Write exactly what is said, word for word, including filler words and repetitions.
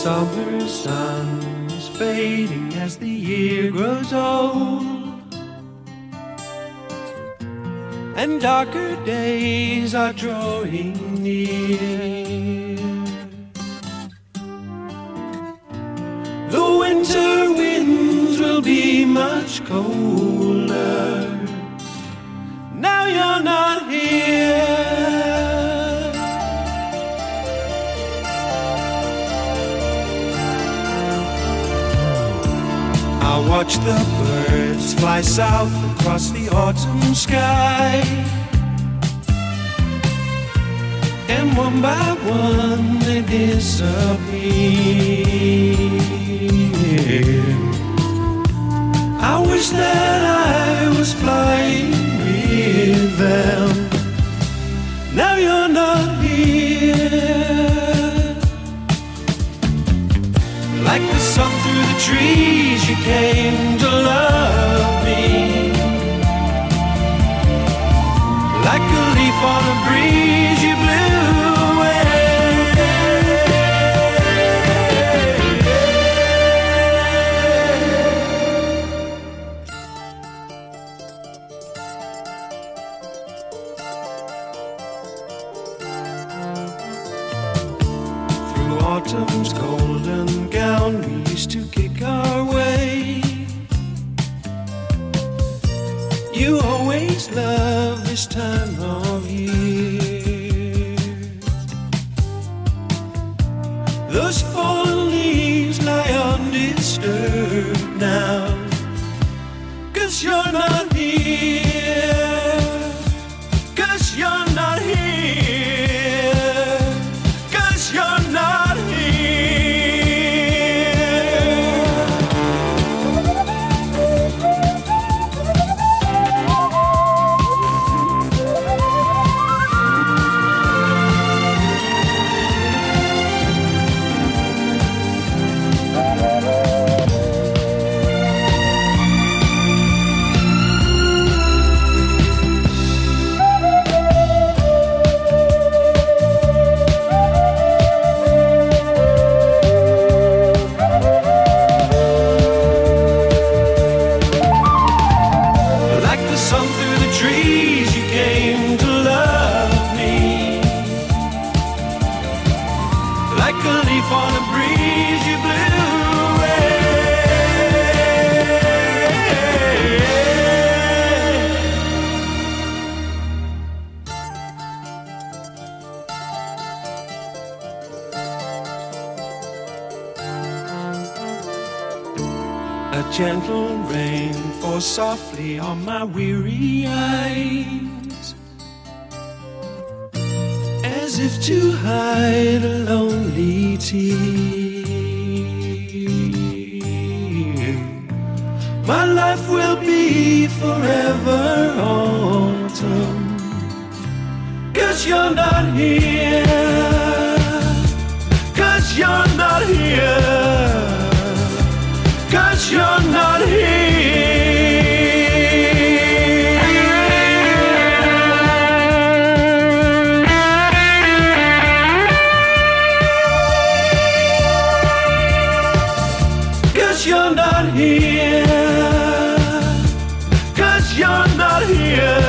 summer sun is fading as the year grows old, and darker days are drawing near. The winter winds will be much colder. Now you're not here. I watch the birds fly south across the autumn sky, and one by one they disappear. I wish that I was flying with them. Now you're not here. Like the sun through the trees, you came to love me. Like a leaf on a breeze, you blew away. Through autumn's golden gown, we used to kick our way. You always love this time of year. Those fallen leaves lie undisturbed now, 'cause you're not here. 'Cause you're not here. 'Cause you're not a gentle rain falls softly on my weary eyes, as if to hide a lonely tear. My life will be forever autumn, 'cause you're not here. 'Cause you're not here. 'Cause you're not here. Cause you're not here. 'Cause you're not here.